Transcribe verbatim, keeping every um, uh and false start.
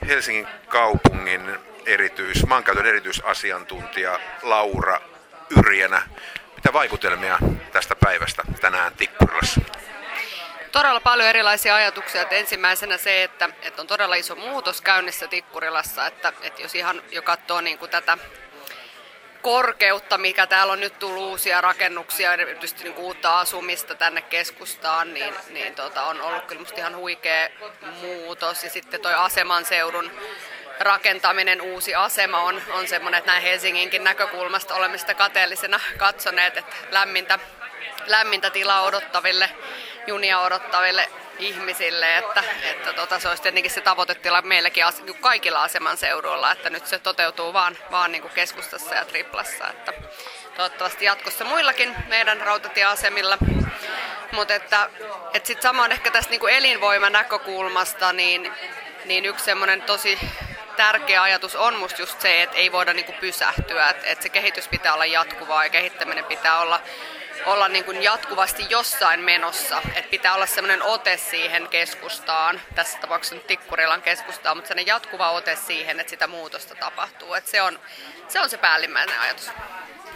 Helsingin kaupungin erityis, maankäytön erityisasiantuntija Laura Yrjänä. Mitä vaikutelmia tästä päivästä tänään Tikkurilassa? Todella paljon erilaisia ajatuksia. Että ensimmäisenä se, että, että on todella iso muutos käynnissä Tikkurilassa, että, että jos ihan jo katsoo niin kuin tätä korkeutta, mikä täällä on nyt tullut uusia rakennuksia, erityisesti niin kuin uutta asumista tänne keskustaan, niin, niin tota, on ollut kyllä musta ihan huikea muutos. Ja sitten toi Aseman seudun rakentaminen, uusi asema on, on semmoinen, että näin Helsinginkin näkökulmasta olemme sitä kateellisena katsoneet, että lämmintä, lämmintä tilaa odottaville, junia odottaville ihmisille, että, että tota, se olisi tietenkin se tavoitetila meilläkin kaikilla aseman seuduilla, että nyt se toteutuu vaan, vaan niin kuin keskustassa ja Triplassa, että toivottavasti jatkossa muillakin meidän rautatieasemilla. Mutta että, että sitten samoin ehkä tästä niin kuin elinvoiman näkökulmasta, niin, niin yksi semmoinen tosi tärkeä ajatus on musta just se, että ei voida niin kuin pysähtyä, että, että se kehitys pitää olla jatkuvaa ja kehittäminen pitää olla olla niin kuin jatkuvasti jossain menossa, että pitää olla semmoinen ote siihen keskustaan, tässä tapauksessa nyt Tikkurilan keskustaan, mutta semmoinen jatkuva ote siihen, että sitä muutosta tapahtuu, että se on se, on se päällimmäinen ajatus.